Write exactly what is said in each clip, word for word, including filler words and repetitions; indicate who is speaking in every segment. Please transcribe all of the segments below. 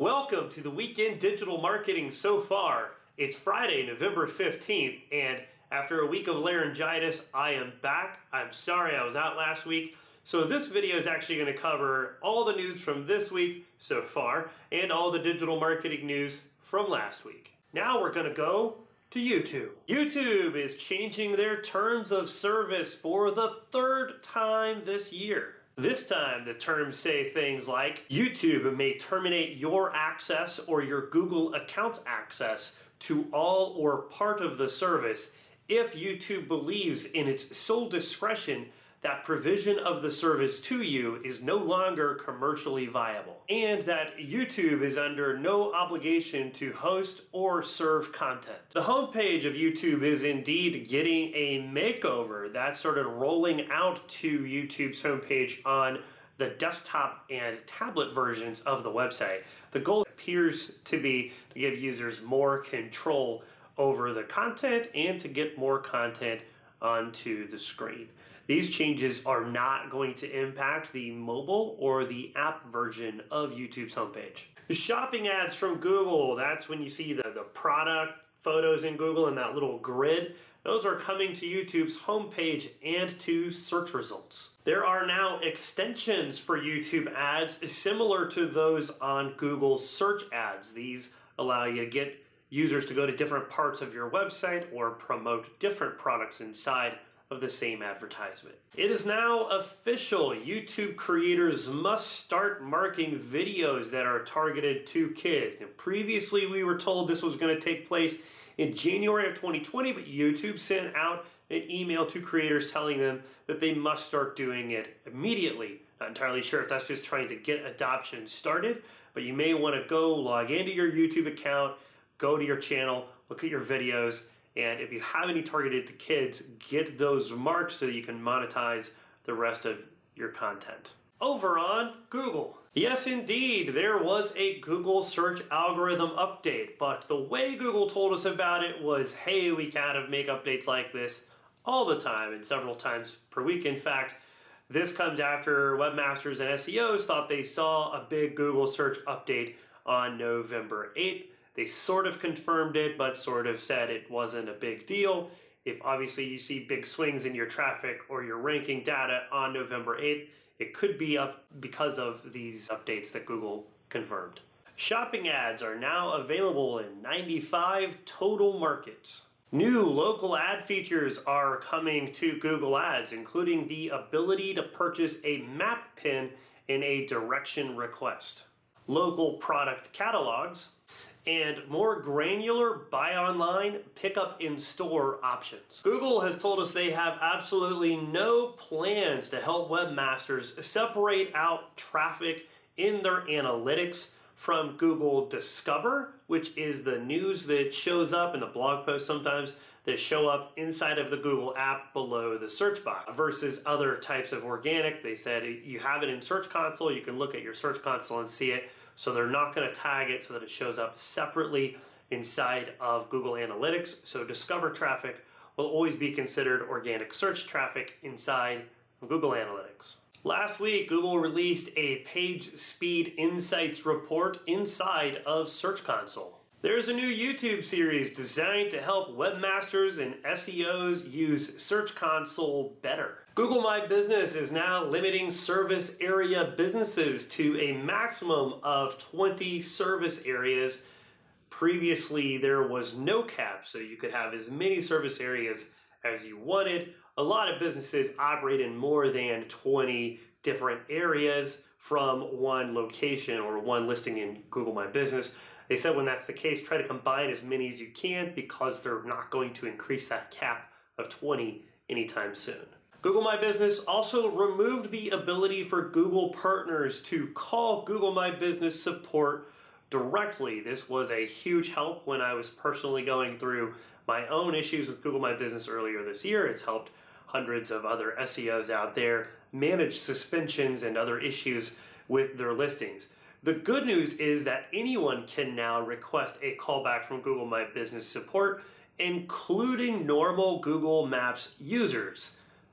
Speaker 1: Welcome to the Weekend Digital Marketing So Far. It's Friday, November fifteenth, and after a week of laryngitis, I am back. I'm sorry I was out last week. So this video is actually going to cover all the news from this week so far and all the digital marketing news from last week. Now we're going to go to YouTube. YouTube is changing their terms of service for the third time this year. This time, the terms say things like, YouTube may terminate your access or your Google account's access to all or part of the service if YouTube believes in its sole discretion that provision of the service to you is no longer commercially viable, and that YouTube is under no obligation to host or serve content. The homepage of YouTube is indeed getting a makeover that started rolling out to YouTube's homepage on the desktop and tablet versions of the website. The goal appears to be to give users more control over the content and to get more content onto the screen. These changes are not going to impact the mobile or the app version of YouTube's homepage. The shopping ads from Google, that's when you see the, the product photos in Google and that little grid. Those are coming to YouTube's homepage and to search results. There are now extensions for YouTube ads similar to those on Google's search ads. These allow you to get users to go to different parts of your website or promote different products inside of the same advertisement. It is now official. YouTube creators must start marking videos that are targeted to kids. Now, previously, we were told this was going to take place in January of twenty twenty, but YouTube sent out an email to creators telling them that they must start doing it immediately. Not entirely sure if that's just trying to get adoption started, but you may want to go log into your YouTube account, go to your channel, look at your videos, and if you have any targeted to kids, get those marked so you can monetize the rest of your content. Over on Google. Yes, indeed, there was a Google search algorithm update, but the way Google told us about it was, hey, we kind of make updates like this all the time and several times per week. In fact, this comes after webmasters and S E Os thought they saw a big Google search update on November eighth. They sort of confirmed it, but sort of said it wasn't a big deal. If obviously you see big swings in your traffic or your ranking data on November eighth, it could be up because of these updates that Google confirmed. Shopping ads are now available in ninety-five total markets. New local ad features are coming to Google Ads, including the ability to purchase a map pin in a direction request, local product catalogs, and more granular buy online, pick up in store options. Google has told us they have absolutely no plans to help webmasters separate out traffic in their analytics from Google Discover, which is the news that shows up in the blog posts sometimes that show up inside of the Google app below the search box, versus other types of organic. They said you have it in Search Console, you can look at your Search Console and see it, so they're not going to tag it so that it shows up separately inside of Google Analytics. So Discover traffic will always be considered organic search traffic inside of Google Analytics. Last week, Google released a page speed insights report inside of Search Console. There's a new YouTube series designed to help webmasters and S E Os use Search Console better. Google My Business is now limiting service area businesses to a maximum of twenty service areas. Previously, there was no cap, so you could have as many service areas as you wanted. A lot of businesses operate in more than twenty different areas from one location or one listing in Google My Business. They said when that's the case, try to combine as many as you can because they're not going to increase that cap of twenty anytime soon. Google My Business also removed the ability for Google partners to call Google My Business support directly. This was a huge help when I was personally going through my own issues with Google My Business earlier this year. It's helped hundreds of other S E Os out there manage suspensions and other issues with their listings. The good news is that anyone can now request a callback from Google My Business support, including normal Google Maps users.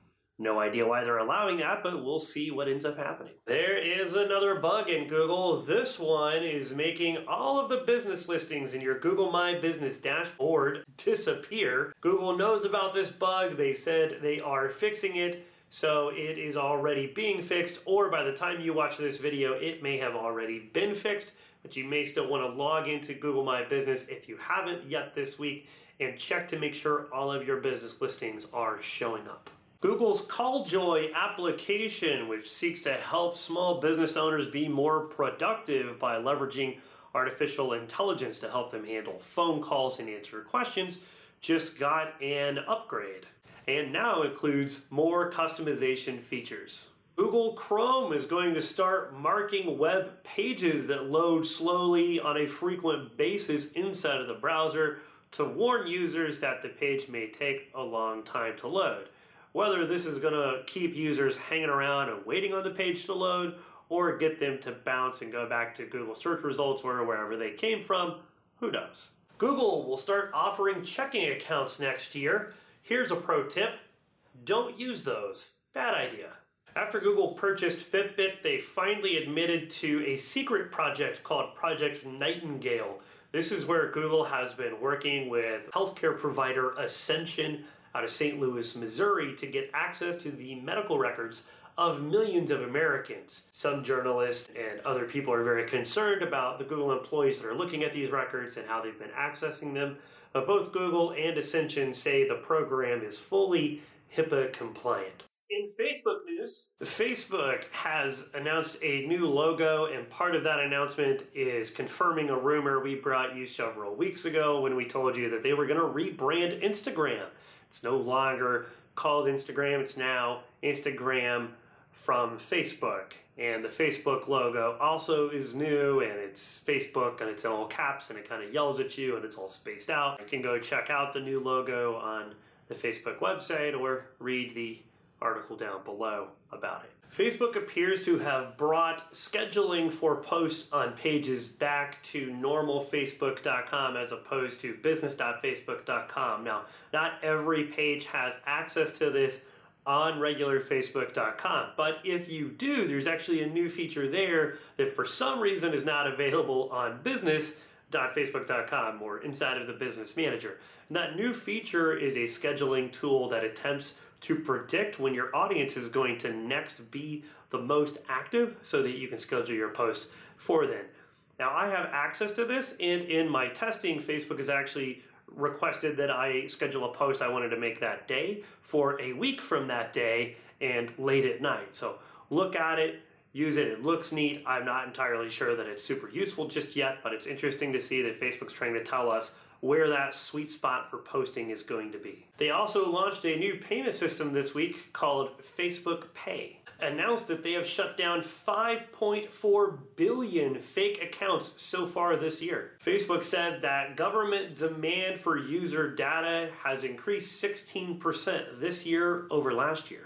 Speaker 1: No idea why they're allowing that, but we'll see what ends up happening. There is another bug in Google. This one is making all of the business listings in your Google My Business dashboard disappear. Google knows about this bug. They said they are fixing it, so it is already being fixed, or by the time you watch this video, it may have already been fixed, but you may still want to log into Google My Business if you haven't yet this week and check to make sure all of your business listings are showing up. Google's CallJoy application, which seeks to help small business owners be more productive by leveraging artificial intelligence to help them handle phone calls and answer questions, just got an upgrade and now includes more customization features. Google Chrome is going to start marking web pages that load slowly on a frequent basis inside of the browser to warn users that the page may take a long time to load. Whether this is going to keep users hanging around and waiting on the page to load or get them to bounce and go back to Google search results or wherever they came from, who knows? Google will start offering checking accounts next year. Here's a pro tip: don't use those. Bad idea. After Google purchased Fitbit, they finally admitted to a secret project called Project Nightingale. This is where Google has been working with healthcare provider Ascension out of Saint Louis, Missouri, to get access to the medical records of millions of Americans. Some journalists and other people are very concerned about the Google employees that are looking at these records and how they've been accessing them. But both Google and Ascension say the program is fully HIPAA compliant. In Facebook news, Facebook has announced a new logo, and part of that announcement is confirming a rumor we brought you several weeks ago when we told you that they were going to rebrand Instagram. It's no longer called Instagram, it's now Instagram from Facebook. And the Facebook logo also is new, and it's Facebook and it's in all caps, and it kind of yells at you and it's all spaced out. You can go check out the new logo on the Facebook website or read the article down below about it. Facebook appears to have brought scheduling for posts on pages back to normal facebook dot com as opposed to business dot facebook dot com. Now, not every page has access to this on regular facebook dot com, but if you do, there's actually a new feature there that for some reason is not available on business dot facebook dot com or inside of the Business Manager. And that new feature is a scheduling tool that attempts to predict when your audience is going to next be the most active so that you can schedule your post for them. Now, I have access to this, and in my testing, Facebook has actually requested that I schedule a post I wanted to make that day for a week from that day and late at night. So look at it, use it. It looks neat. I'm not entirely sure that it's super useful just yet, but it's interesting to see that Facebook's trying to tell us where that sweet spot for posting is going to be. They also launched a new payment system this week called Facebook Pay. Announced that they have shut down five point four billion fake accounts so far this year. Facebook said that government demand for user data has increased sixteen percent this year over last year.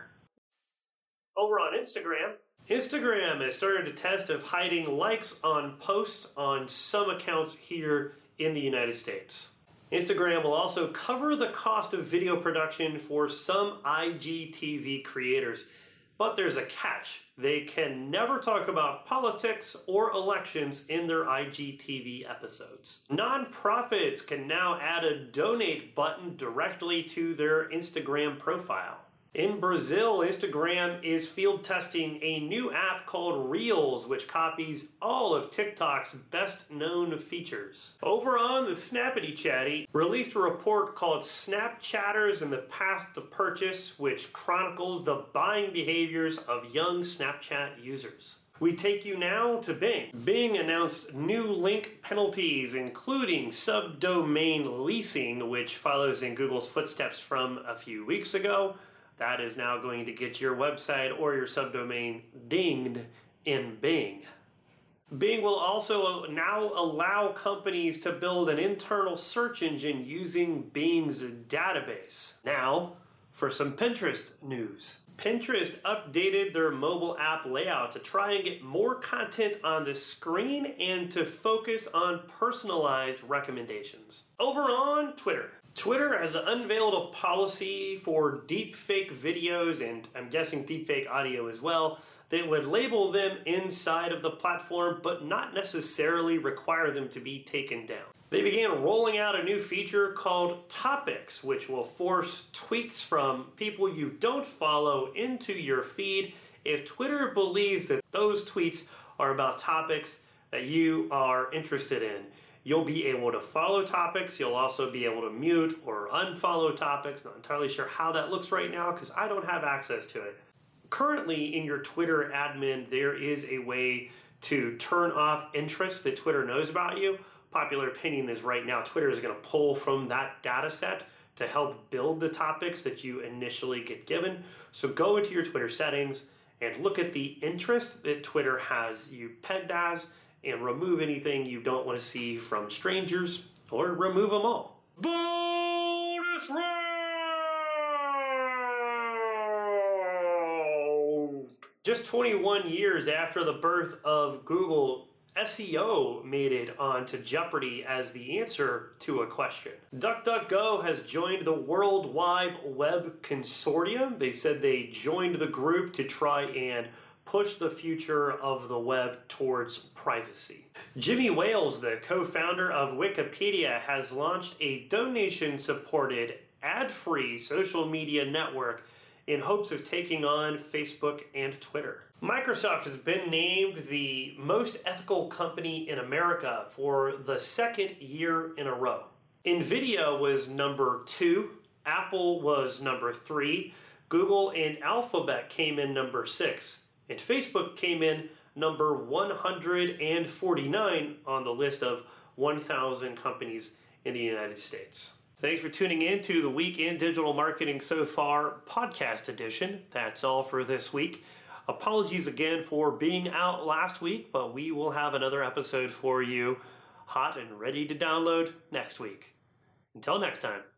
Speaker 1: Over on Instagram, Instagram has started a test of hiding likes on posts on some accounts here in the United States. Instagram will also cover the cost of video production for some I G T V creators, but there's a catch. They can never talk about politics or elections in their I G T V episodes. Nonprofits can now add a donate button directly to their Instagram profile. In Brazil, Instagram is field testing a new app called Reels, which copies all of TikTok's best known features. Over on the Snappity Chatty, released a report called Snapchatters and the Path to Purchase, which chronicles the buying behaviors of young Snapchat users. We take you now to Bing. Bing announced new link penalties, including subdomain leasing, which follows in Google's footsteps from a few weeks ago. That is now going to get your website or your subdomain dinged in Bing. Bing will also now allow companies to build an internal search engine using Bing's database. Now, for some Pinterest news. Pinterest updated their mobile app layout to try and get more content on the screen and to focus on personalized recommendations. Over on Twitter. Twitter has unveiled a policy for deepfake videos, and I'm guessing deepfake audio as well, that would label them inside of the platform, but not necessarily require them to be taken down. They began rolling out a new feature called Topics, which will force tweets from people you don't follow into your feed if Twitter believes that those tweets are about topics that you are interested in. You'll be able to follow topics. You'll also be able to mute or unfollow topics. Not entirely sure how that looks right now because I don't have access to it. Currently in your Twitter admin, there is a way to turn off interests that Twitter knows about you. Popular opinion is right now Twitter is going to pull from that data set to help build the topics that you initially get given. So go into your Twitter settings and look at the interest that Twitter has you pegged as, and remove anything you don't want to see from strangers, or remove them all. Bonus round! Just twenty-one years after the birth of Google, S E O made it onto Jeopardy as the answer to a question. DuckDuckGo has joined the World Wide Web Consortium. They said they joined the group to try and push the future of the web towards privacy. Jimmy Wales, the co-founder of Wikipedia, has launched a donation-supported, ad-free social media network in hopes of taking on Facebook and Twitter. Microsoft has been named the most ethical company in America for the second year in a row. NVIDIA was number two, Apple was number three, Google and Alphabet came in number six, and Facebook came in number one hundred forty-nine on the list of one thousand companies in the United States. Thanks for tuning in to the Week in Digital Marketing So Far podcast edition. That's all for this week. Apologies again for being out last week, but we will have another episode for you hot and ready to download next week. Until next time.